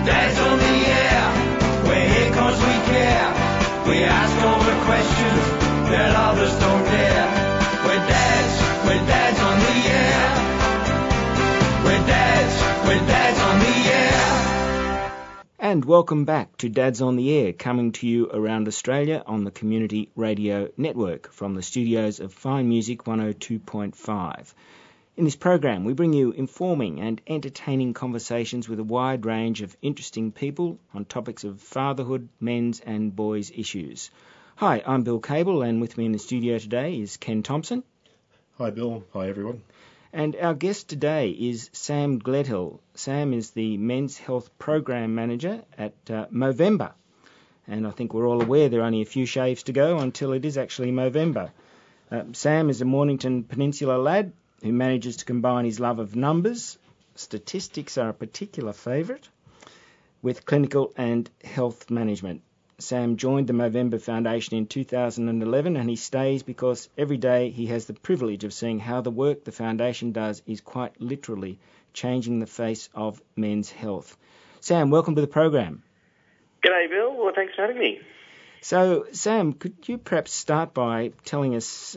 Dad's on the air, we're here 'cause we care. We ask all the questions that others don't dare. We're dads on the air. We're dads on the air. And welcome back to Dads on the Air, coming to you around Australia on the Community Radio Network from the studios of Fine Music 102.5. In this program, we bring you informing and entertaining conversations with a wide range of interesting people on topics of fatherhood, men's and boys' issues. Hi, I'm Bill Cable, and with me in the studio today is Ken Thompson. Hi, Bill. Hi, everyone. And our guest today is Sam Gledhill. Sam is the Men's Health Program Manager at Movember. And I think we're all aware there are only a few shaves to go until it is actually Movember. Sam is a Mornington Peninsula lad who manages to combine his love of numbers, statistics are a particular favourite, with clinical and health management. Sam joined the Movember Foundation in 2011, and he stays because every day he has the privilege of seeing how the work the foundation does is quite literally changing the face of men's health. Sam, welcome to the program. G'day, Bill. Well, thanks for having me. So, Sam, could you perhaps start by telling us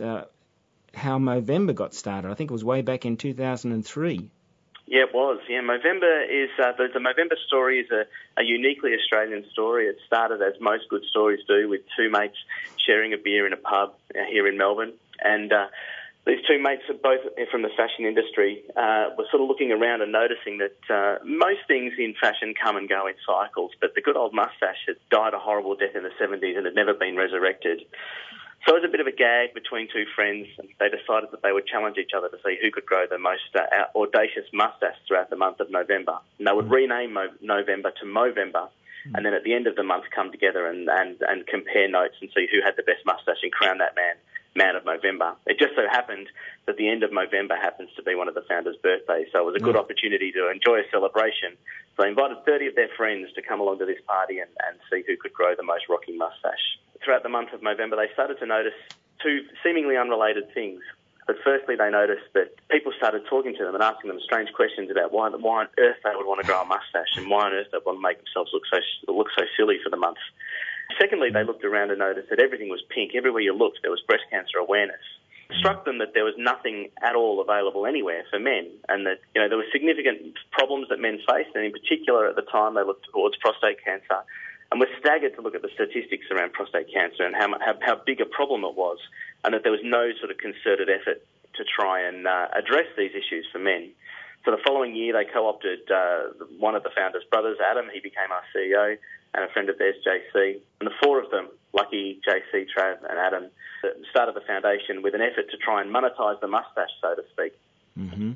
how Movember got started? I think it was way back in 2003. Yeah, it was. Yeah, Movember is the Movember story is a uniquely Australian story. It started, as most good stories do, with two mates sharing a beer in a pub here in Melbourne, and these two mates are both from the fashion industry. Were sort of looking around and noticing that most things in fashion come and go in cycles, but the good old moustache had died a horrible death in the 70s and had never been resurrected. So it was a bit of a gag between two friends, and they decided that they would challenge each other to see who could grow the most audacious moustache throughout the month of November. And they would rename November to Movember, and then at the end of the month come together and compare notes and see who had the best moustache and crown that man of Movember. It just so happened that the end of Movember happens to be one of the founders' birthdays, so it was a good opportunity to enjoy a celebration. So they invited 30 of their friends to come along to this party and see who could grow the most rocking moustache. Throughout the month of November, they started to notice two seemingly unrelated things. But firstly, they noticed that people started talking to them and asking them strange questions about why on earth they would want to grow a moustache and why on earth they would want to make themselves look so silly for the month. Secondly, they looked around and noticed that everything was pink. Everywhere you looked, there was breast cancer awareness. It struck them that there was nothing at all available anywhere for men, and that there were significant problems that men faced, and in particular at the time they looked towards prostate cancer. And we're staggered to look at the statistics around prostate cancer and how big a problem it was, and that there was no sort of concerted effort to try and address these issues for men. So the following year, they co-opted one of the founders' brothers, Adam. He became our CEO, and a friend of theirs, JC. And the four of them, Lucky, JC, Trav, and Adam, started the foundation with an effort to try and monetize the moustache, so to speak. Mm-hmm.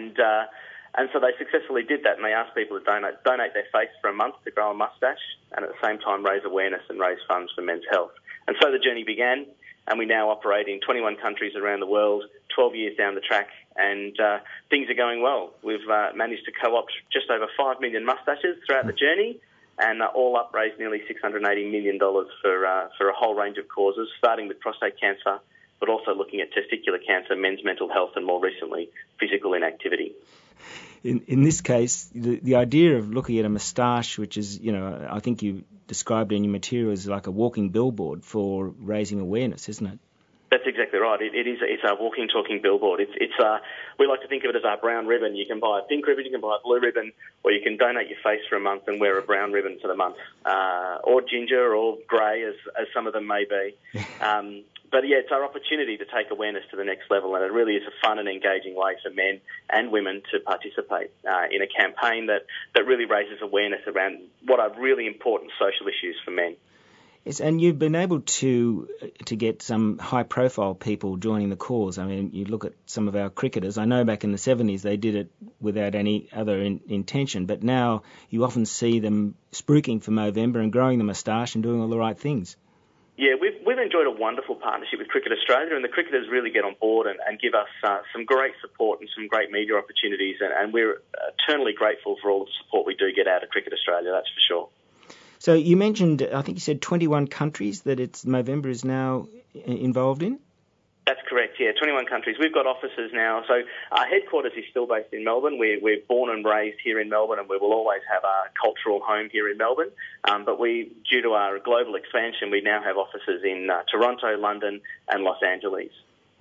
And so they successfully did that, and they asked people to donate their face for a month to grow a moustache, and at the same time raise awareness and raise funds for men's health. And so the journey began, and we now operate in 21 countries around the world, 12 years down the track, and things are going well. We've managed to co-opt just over 5 million moustaches throughout the journey, and all up raised nearly $680 million for a whole range of causes, starting with prostate cancer, but also looking at testicular cancer, men's mental health, and more recently, physical inactivity. In this case, the idea of looking at a moustache, which is, I think you described in your material as like a walking billboard for raising awareness, isn't it? That's exactly right. It's a walking, talking billboard. We like to think of it as our brown ribbon. You can buy a pink ribbon, you can buy a blue ribbon, or you can donate your face for a month and wear a brown ribbon for the month, or ginger or grey, as some of them may be. But yeah, it's our opportunity to take awareness to the next level, and it really is a fun and engaging way for men and women to participate in a campaign that really raises awareness around what are really important social issues for men. Yes, and you've been able to get some high-profile people joining the cause. I mean, you look at some of our cricketers. I know back in the 70s they did it without any other intention, but now you often see them spruiking for Movember and growing the moustache and doing all the right things. Yeah, we've enjoyed a wonderful partnership with Cricket Australia, and the cricketers really get on board and give us some great support and some great media opportunities, and we're eternally grateful for all the support we do get out of Cricket Australia, that's for sure. So you mentioned, I think you said 21 countries that Movember is now involved in? That's correct, yeah, 21 countries. We've got offices now. So our headquarters is still based in Melbourne. We're born and raised here in Melbourne, and we will always have our cultural home here in Melbourne. But due to our global expansion, we now have offices in Toronto, London and Los Angeles.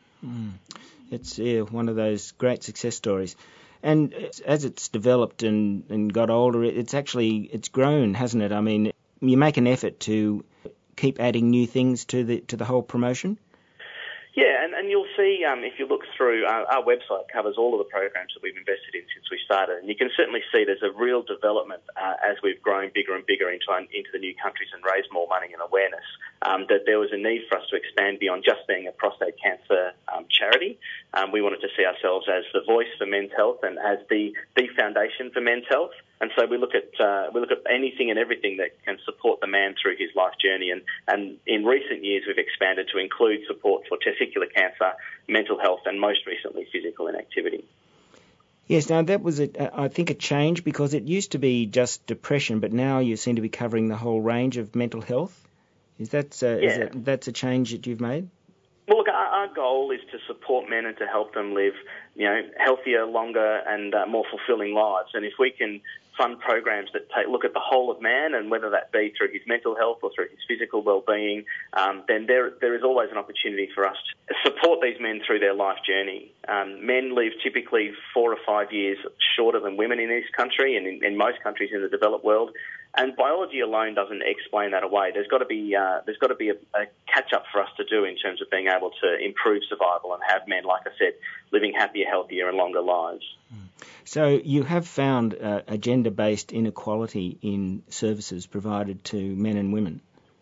It's one of those great success stories. And as it's developed and got older, it's grown, hasn't it? I mean, you make an effort to keep adding new things to the whole promotion? Yeah, and you'll see if you look through, our website covers all of the programs that we've invested in since we started, and you can certainly see there's a real development as we've grown bigger and bigger into the new countries and raised more money and awareness, that there was a need for us to expand beyond just being a prostate cancer charity. We wanted to see ourselves as the voice for men's health and as the foundation for men's health. And so we look at anything and everything that can support the man through his life journey. And in recent years, we've expanded to include support for testicular cancer, mental health, and most recently, physical inactivity. Yes, now that was, I think, a change, because it used to be just depression, but now you seem to be covering the whole range of mental health. That's a change that you've made? Well, look, our goal is to support men and to help them live, healthier, longer, and more fulfilling lives. And if we can fund programs that look at the whole of man, and whether that be through his mental health or through his physical well-being, then there is always an opportunity for us to support these men through their life journey. Men live typically 4 or 5 years shorter than women in this country and in most countries in the developed world. And biology alone doesn't explain that away. There's got to be a catch-up for us to do in terms of being able to improve survival and have men, like I said, living happier, healthier and longer lives. So you have found a gender-based inequality in services provided to men and women.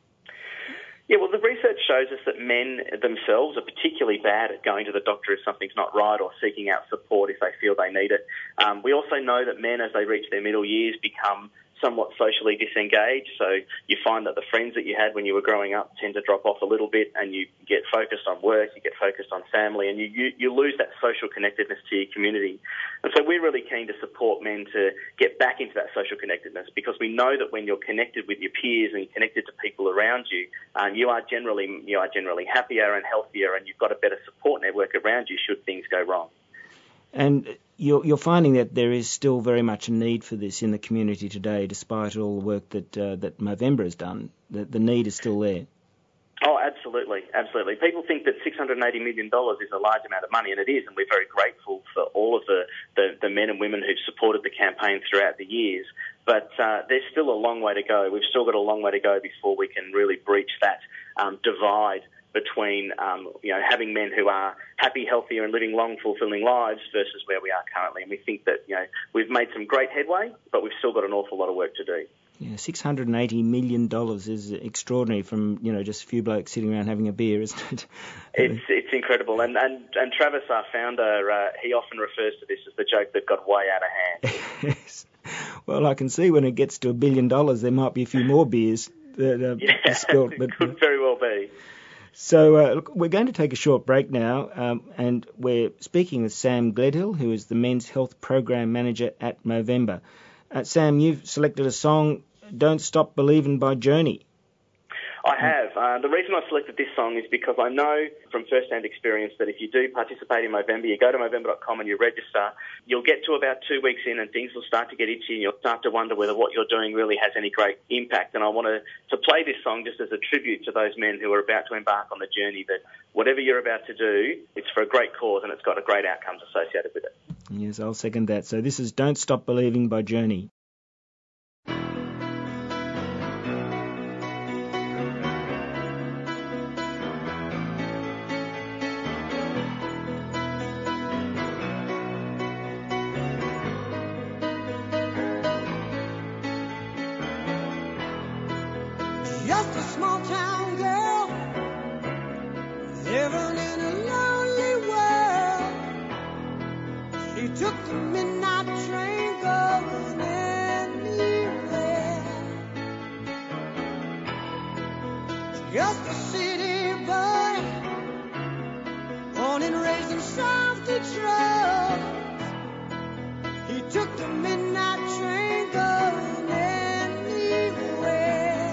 Yeah, well, the research shows us that men themselves are particularly bad at going to the doctor if something's not right or seeking out support if they feel they need it. We also know that men, as they reach their middle years, become somewhat socially disengaged, so you find that the friends that you had when you were growing up tend to drop off a little bit, and you get focused on work, you get focused on family, and you lose that social connectedness to your community. And so we're really keen to support men to get back into that social connectedness, because we know that when you're connected with your peers and you're connected to people around you, you are generally happier and healthier, and you've got a better support network around you should things go wrong. And you're finding that there is still very much a need for this in the community today, despite all the work that Movember has done. The need is still there. Oh, absolutely, absolutely. People think that $680 million is a large amount of money, and it is, and we're very grateful for all of the men and women who've supported the campaign throughout the years. But there's still a long way to go. We've still got a long way to go before we can really breach that divide between having men who are happy, healthier and living long, fulfilling lives versus where we are currently. And we think that we've made some great headway, but we've still got an awful lot of work to do. Yeah, $680 million is extraordinary from just a few blokes sitting around having a beer, isn't it? It's incredible. And Travis, our founder, he often refers to this as the joke that got way out of hand. Yes. Well, I can see when it gets to $1 billion, there might be a few more beers that spilled. It could very well be. So look, we're going to take a short break now, and we're speaking with Sam Gledhill, who is the Men's Health Program Manager at Movember. Sam, you've selected a song, Don't Stop Believin' by Journey. I have. The reason I selected this song is because I know from first-hand experience that if you do participate in Movember, you go to Movember.com and you register, you'll get to about 2 weeks in and things will start to get itchy and you'll start to wonder whether what you're doing really has any great impact. And I want to play this song just as a tribute to those men who are about to embark on the journey, that whatever you're about to do, it's for a great cause and it's got a great outcomes associated with it. Yes, I'll second that. So this is Don't Stop Believing by Journey. Just a small town girl living in a lonely world. She took the midnight train going anywhere. Just a city boy, born and raised in South Detroit. He took the midnight train going anywhere.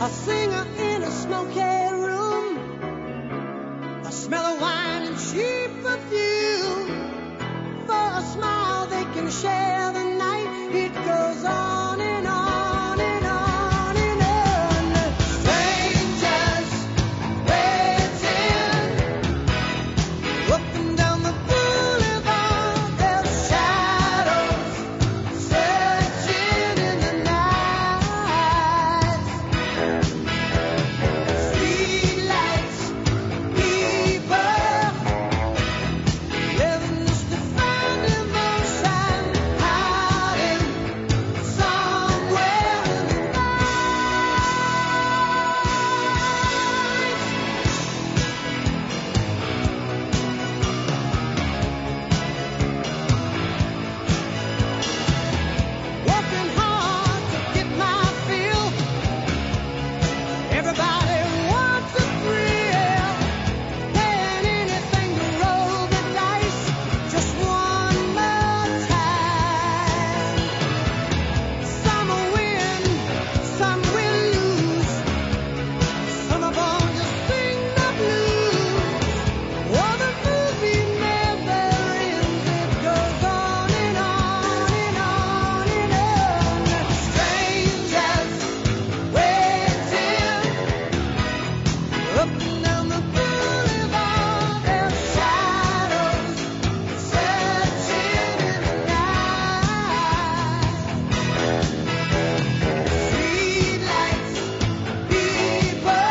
a singer in a smoky room, a smell of wine and cheap perfume. For a smile they can share the night. It goes on and on and on and on. Strangers waiting up and down the boulevard. Their shadows searching in the night. Streetlights, people living just to find emotion, hiding somewhere in the working hard to get my fill. Everybody wants a thrill, paying anything to roll the dice just one more time. Some will win, some will lose. Some of them just sing the blues. Oh, the movie never ends. It goes on and on and on and on. Strangers waiting up and down the boulevard. Their shadows searching in the night. Streetlights, people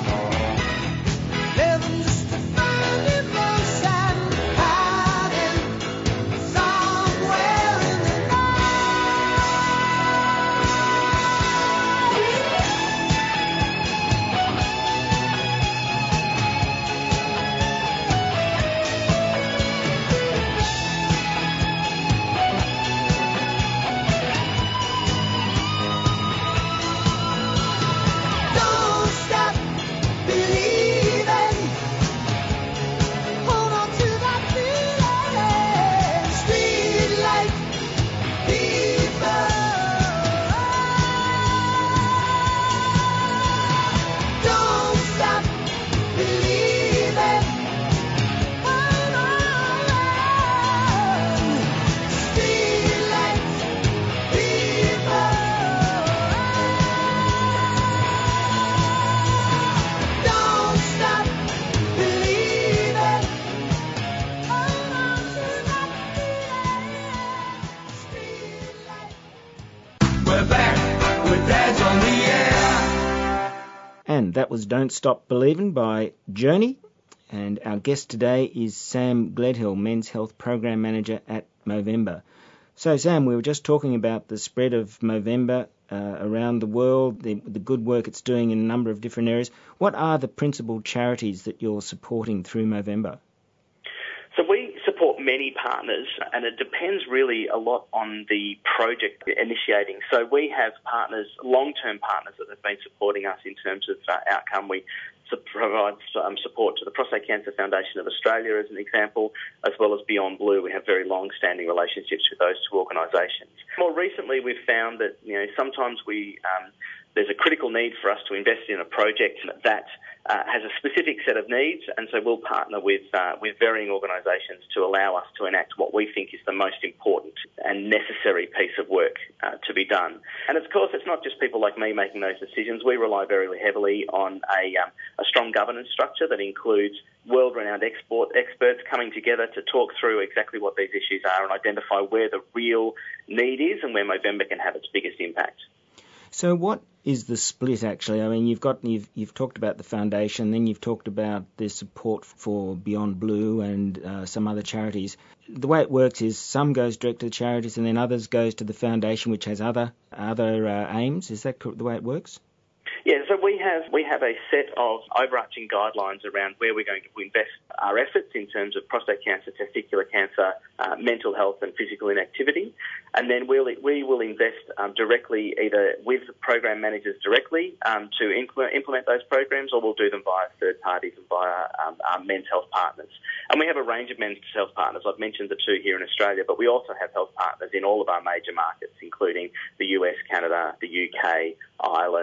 living just to find emotion, hiding somewhere in the Don't stop believing. Hold on to that feeling. Streetlight people. Don't stop believing. Hold on. Streetlight people. Don't stop believing. Hold on to that feeling. Streetlight. We're back with Dads on the Air. And that was Don't Stop Believin' by Journey. And our guest today is Sam Gledhill, Men's Health Program Manager at Movember. So, Sam, we were just talking about the spread of Movember around the world, the good work it's doing in a number of different areas. What are the principal charities that you're supporting through Movember? So we support many partners, and it depends really a lot on the project initiating. So we have partners, long-term partners that have been supporting us in terms of outcome. We provide support to the Prostate Cancer Foundation of Australia as an example, as well as Beyond Blue. We have very long-standing relationships with those two organisations. More recently, we've found that sometimes there's a critical need for us to invest in a project that has a specific set of needs, and so we'll partner with varying organisations to allow us to enact what we think is the most important and necessary piece of work to be done. And of course, it's not just people like me making those decisions. We rely very heavily on a strong governance structure that includes world-renowned experts coming together to talk through exactly what these issues are and identify where the real need is and where Movember can have its biggest impact. So what is the split actually? I mean, you've talked about the foundation, then you've talked about the support for Beyond Blue and some other charities. The way it works is some goes direct to the charities and then others goes to the foundation, which has other aims. Is that the way it works? Yeah, so we have a set of overarching guidelines around where we're going to invest our efforts in terms of prostate cancer, testicular cancer, mental health and physical inactivity. And then we will invest directly either with program managers directly to implement those programs, or we'll do them via third parties and via our men's health partners. And we have a range of men's health partners. I've mentioned the two here in Australia, but we also have health partners in all of our major markets, including the US, Canada, the UK, Ireland,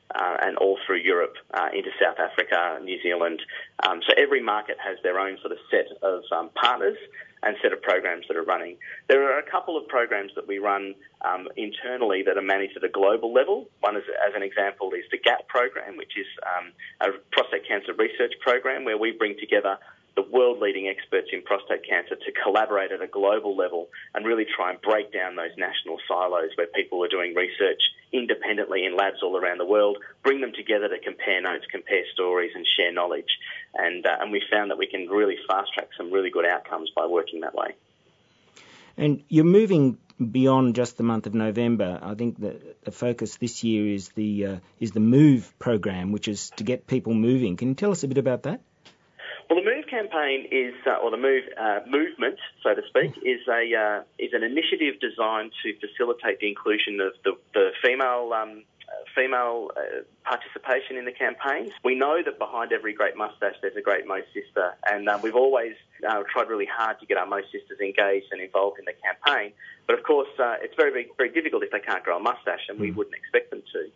and all through Europe into South Africa, New Zealand. So every market has their own sort of set of partners and set of programs that are running. There are a couple of programs that we run internally that are managed at a global level. One, as an example, is the GAP program, which is a prostate cancer research program where we bring together the world-leading experts in prostate cancer to collaborate at a global level and really try and break down those national silos where people are doing research independently in labs all around the world, bring them together to compare notes, compare stories and share knowledge. And we found that we can really fast-track some really good outcomes by working that way. And you're moving beyond just the month of November. I think that the focus this year is the MOVE program, which is to get people moving. Can you tell us a bit about that? Well, the MOVE campaign is, or the MOVE movement, so to speak, is an initiative designed to facilitate the inclusion of the female participation in the campaigns. We know that behind every great moustache there's a great Mo sister, and we've always tried really hard to get our Mo sisters engaged and involved in the campaign. But of course, it's very, very, very difficult if they can't grow a moustache, and we wouldn't expect them to.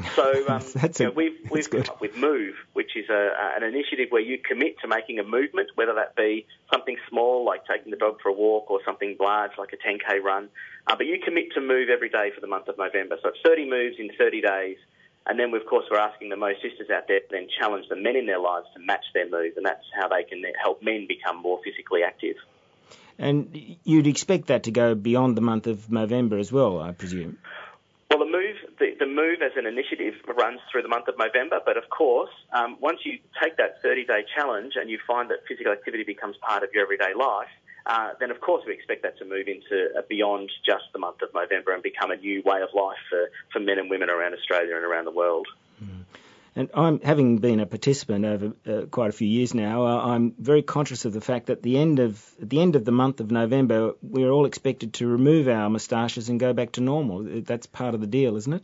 So we've come up with MOVE, which is an initiative where you commit to making a movement, whether that be something small like taking the dog for a walk or something large like a 10K run. But you commit to move every day for the month of November. So it's 30 moves in 30 days. And then, of course, we're asking the Mo sisters out there to then challenge the men in their lives to match their move. And that's how they can help men become more physically active. And you'd expect that to go beyond the month of November as well, I presume. Well, the MOVE as an initiative runs through the month of November, but of course, once you take that 30-day challenge and you find that physical activity becomes part of your everyday life, then of course we expect that to move into beyond just the month of November and become a new way of life for men and women around Australia and around the world. And I'm, having been a participant over quite a few years now, I'm very conscious of the fact that at the end of the month of November, we're all expected to remove our moustaches and go back to normal. That's part of the deal, isn't it?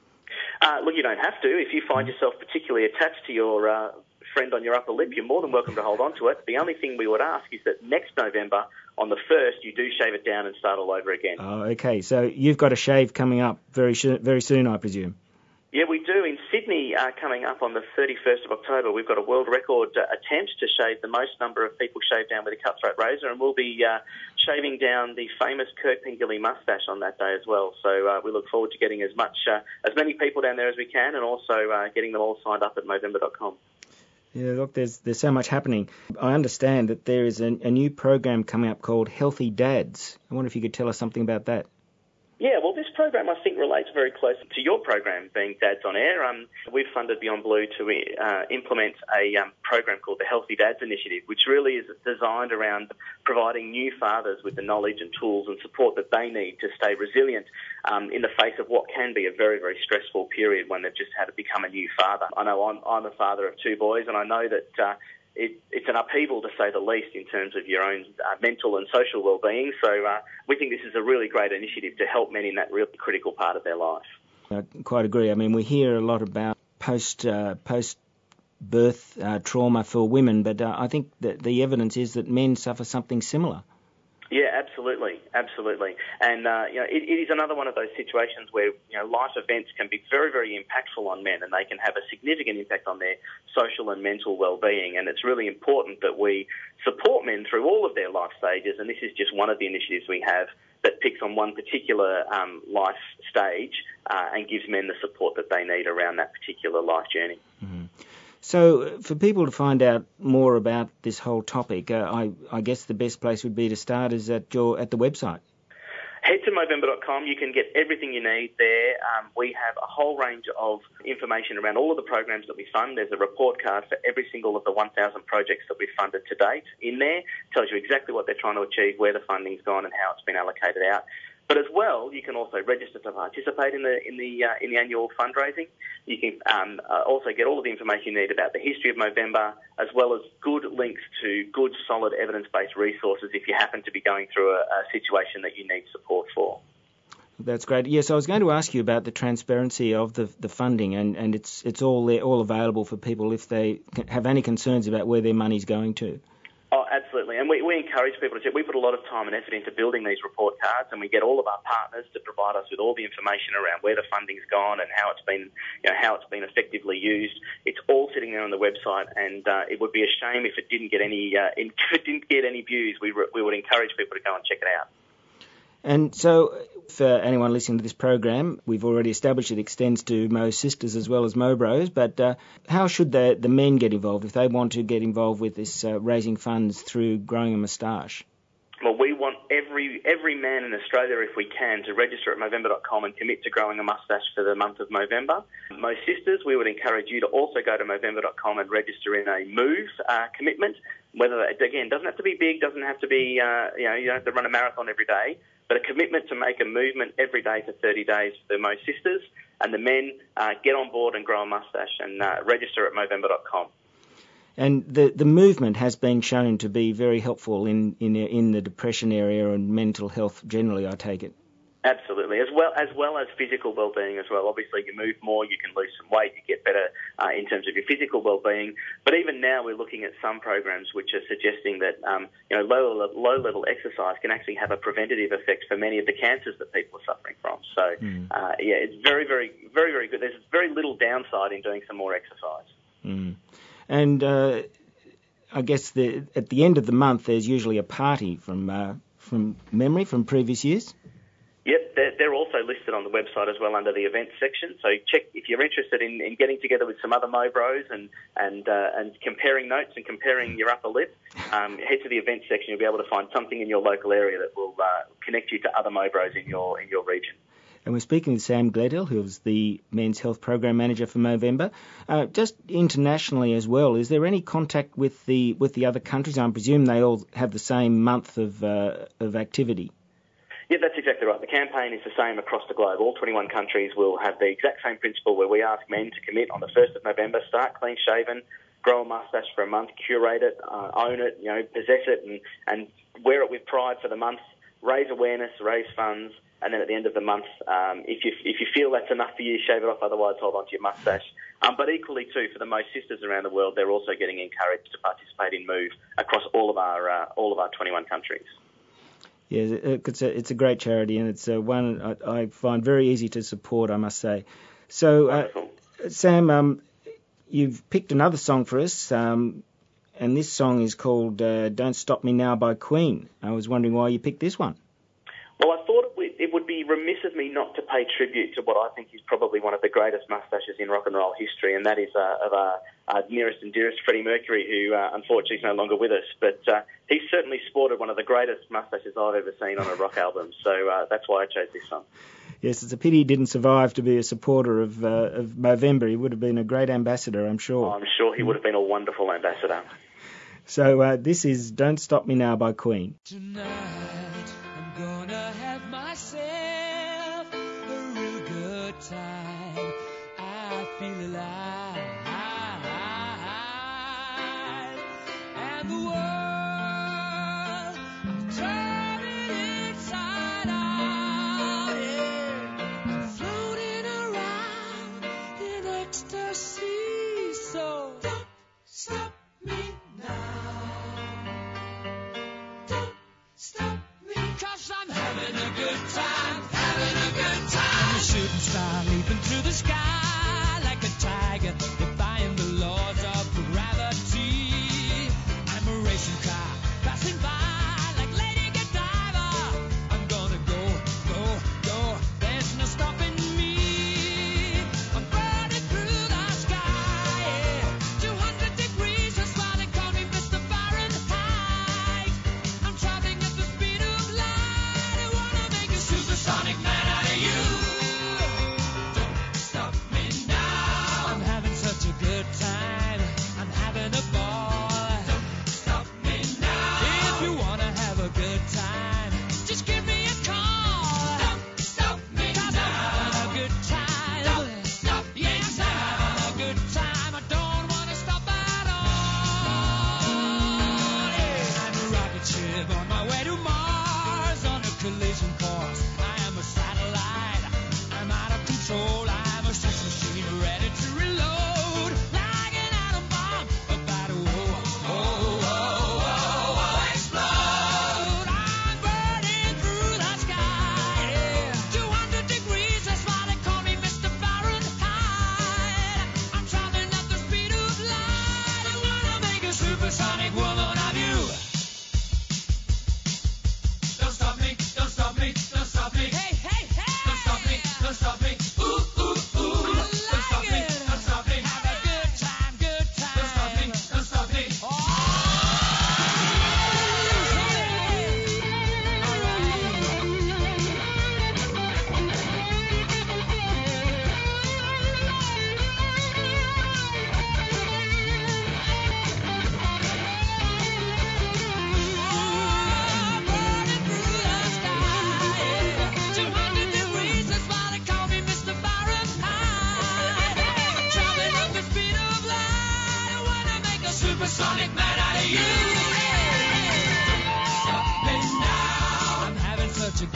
Look, you don't have to. If you find yourself particularly attached to your friend on your upper lip, you're more than welcome to hold on to it. The only thing we would ask is that next November, on the 1st, you do shave it down and start all over again. Oh, okay. So you've got a shave coming up very soon, I presume. Yeah, we do. In Sydney, coming up on the 31st of October, we've got a world record attempt to shave the most number of people shaved down with a cutthroat razor, and we'll be shaving down the famous Kirk Pengilly moustache on that day as well. So we look forward to getting as many people down there as we can, and also getting them all signed up at Movember.com. Yeah, look, there's so much happening. I understand that there is a new program coming up called Healthy Dads. I wonder if you could tell us something about that. Yeah, well, this program, I think, relates very closely to your program, being Dads on Air. We've funded Beyond Blue to implement a program called the Healthy Dads Initiative, which really is designed around providing new fathers with the knowledge and tools and support that they need to stay resilient in the face of what can be a very, very stressful period when they've just had to become a new father. I know I'm a father of 2 boys, and I know that it's an upheaval, to say the least, in terms of your own mental and social well-being. So we think this is a really great initiative to help men in that really critical part of their life. I quite agree. I mean, we hear a lot about post-birth trauma for women, but I think that the evidence is that men suffer something similar. Yeah, absolutely. And, it is another one of those situations where, life events can be very, very impactful on men, and they can have a significant impact on their social and mental well-being. And it's really important that we support men through all of their life stages, and this is just one of the initiatives we have that picks on one particular life stage and gives men the support that they need around that particular life journey. Mm-hmm. So for people to find out more about this whole topic, I guess the best place would be to start is at the website. Head to Movember.com. You can get everything you need there. We have a whole range of information around all of the programs that we fund. There's a report card for every single of the 1,000 projects that we've funded to date in there. It tells you exactly what they're trying to achieve, where the funding's gone and how it's been allocated out. But as well, you can also register to participate in the annual fundraising. You can also get all of the information you need about the history of Movember, as well as good links to good, solid, evidence-based resources if you happen to be going through a situation that you need support for. That's great. Yes, I was going to ask you about the transparency of the funding, and it's all there, all available for people if they have any concerns about where their money's going to. Oh, absolutely. and we encourage people to check. We put a lot of time and effort into building these report cards, and we get all of our partners to provide us with all the information around where the funding's gone and how it's been, effectively used. It's all sitting there on the website, and it would be a shame if it didn't get any views. We would encourage people to go and check it out. And so, for anyone listening to this program, we've already established it extends to Mo Sisters as well as Mo Bros, but how should the men get involved if they want to get involved with this raising funds through Growing a Moustache? Well, we want every man in Australia, if we can, to register at Movember.com and commit to growing a moustache for the month of Movember. Mo Sisters, we would encourage you to also go to Movember.com and register in a Move commitment. Whether that, again, doesn't have to be big, doesn't have to be, you don't have to run a marathon every day, but a commitment to make a movement every day for 30 days for the Mo Sisters. And the men, get on board and grow a moustache and register at Movember.com. And the movement has been shown to be very helpful in the depression area and mental health generally, I take it. Absolutely, as well as physical well-being as well. Obviously, you move more, you can lose some weight, you get better in terms of your physical well-being. But even now, we're looking at some programs which are suggesting that low-level exercise can actually have a preventative effect for many of the cancers that people are suffering from. So, it's very, very, very, very good. There's very little downside in doing some more exercise. And I guess at the end of the month, there's usually a party from memory from previous years. Yep, they're also listed on the website as well under the events section. So check if you're interested in getting together with some other Mo Bros and comparing notes and comparing your upper lip. Head to the events section. You'll be able to find something in your local area that will connect you to other Mo Bros in your region. And we're speaking with Sam Gledhill, who's the Men's Health Program Manager for Movember. Just internationally as well, is there any contact with the other countries? I presume they all have the same month of activity. Yeah, that's exactly right. The campaign is the same across the globe. All 21 countries will have the exact same principle where we ask men to commit on the 1st of November, start clean-shaven, grow a moustache for a month, curate it, own it, possess it, and wear it with pride for the month, raise awareness, raise funds, and then at the end of the month, if you feel that's enough for you, shave it off, otherwise hold on to your moustache. But equally, too, for the Mo Sisters around the world, they're also getting encouraged to participate in Move across all of our 21 countries. Yeah, it's a great charity, and it's one I find very easy to support, I must say. So, Sam, you've picked another song for us, and this song is called Don't Stop Me Now by Queen. I was wondering why you picked this one. Well, I thought it would be remiss of me not to pay tribute to what I think is probably one of the greatest moustaches in rock and roll history, and that is of our nearest and dearest Freddie Mercury, who unfortunately is no longer with us. But he certainly sported one of the greatest moustaches I've ever seen on a rock album, so that's why I chose this song. Yes, it's a pity he didn't survive to be a supporter of Movember. He would have been a great ambassador, I'm sure. I'm sure he would have been a wonderful ambassador. So this is Don't Stop Me Now by Queen. Tonight I'm gonna have myself a real good time. I feel alive, and the world is turning inside out. Yeah. I'm floating around in ecstasy. So don't stop me now. Don't stop me, 'cause I'm having a good time, having a good time. I'm a shooting star leaping through the sky like a tiger, defying the laws of gravity. I'm a racing car passing by like Lady Godiva. I'm gonna go, go, go. There's no stopping me. I'm burning through the sky, yeah. 200 degrees, that's why they call me Mr. Fahrenheit. I'm traveling at the speed of light. I wanna make a supersonic man out of you. Don't stop me.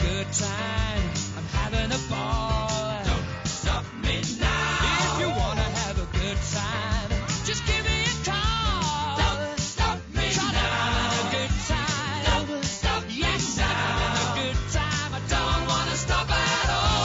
good time. I'm having a ball. Don't stop me now. If you wanna have a good time, just give me a call. Don't stop me now. I'm having a good time. Don't stop me yes, now. I'm having a good time. I don't wanna stop at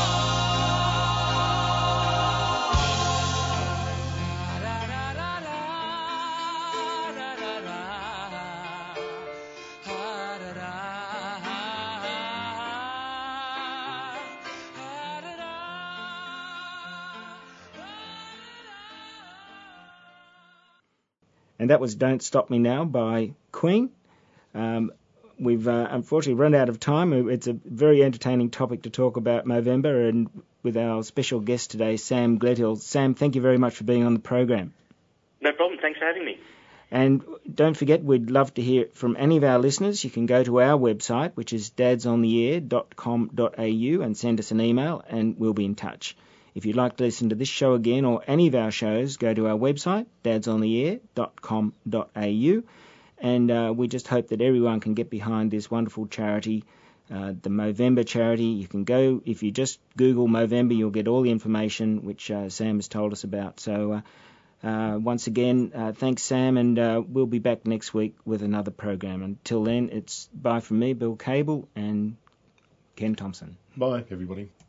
And that was Don't Stop Me Now by Queen. We've unfortunately run out of time. It's a very entertaining topic to talk about Movember, and with our special guest today, Sam Gledhill. Sam, thank you very much for being on the program. No problem. Thanks for having me. And don't forget, we'd love to hear from any of our listeners. You can go to our website, which is dadsontheair.com.au, and send us an email, and we'll be in touch. If you'd like to listen to this show again or any of our shows, go to our website, dadsontheair.com.au, and we just hope that everyone can get behind this wonderful charity, the Movember charity. You can go, if you just Google Movember, you'll get all the information which Sam has told us about. So once again, thanks, Sam, and we'll be back next week with another program. Until then, it's bye from me, Bill Cable, and Ken Thompson. Bye, everybody.